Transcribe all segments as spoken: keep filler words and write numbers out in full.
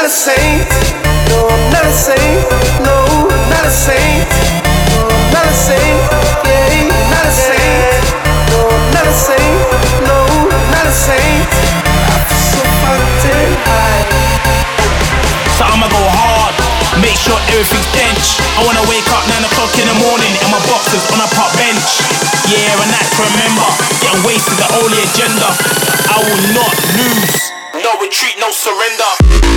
a saint. No, I'm not a saint. No, I'm not a saint. No, I'm not a saint. Yeah, not a saint. No, I'm not a saint. No, I'm not a saint. I feel so fucking high. So I'ma go hard, make sure everything's dench. I wanna wake up nine o'clock in the morning and my boxers on a park bench. Yeah, and that's to remember, getting wasted the only agenda. I will not lose. No retreat, no surrender.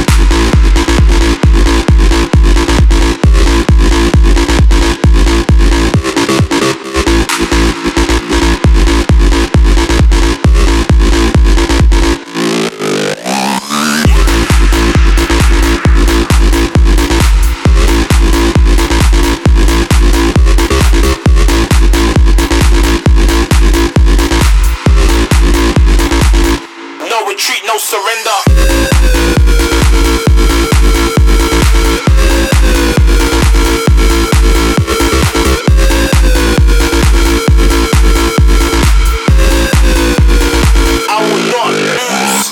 No retreat, no surrender. I will not lose.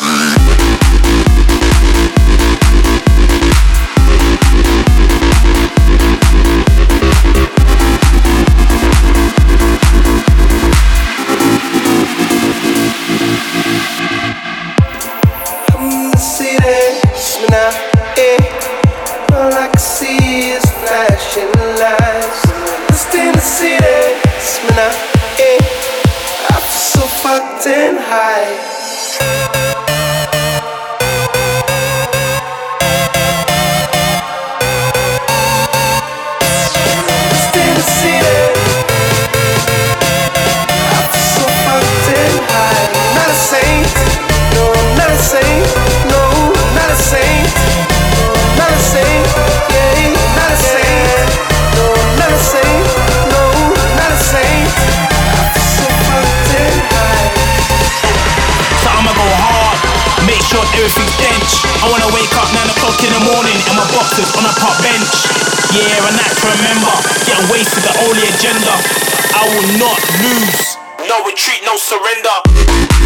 I'm the city, swing out, eh. All I can see is flashing lights. Lost in the city, swing out, eh. I feel so fucking high. Lost in the city, I feel so fucking high. Not a saint. No, I'm not a saint. No, I'm not a saint. No, I'm not a saint. Yeah, not a saint. No, I'm not a saint. No, I'm not a saint. I feel so fucking high. So I'ma go hard, make sure everything's dench. I wanna wake up nine o'clock in the morning and my boxers on a park bench. Yeah, and that's to remember, getting wasted the only agenda. I will not lose. No retreat, no surrender.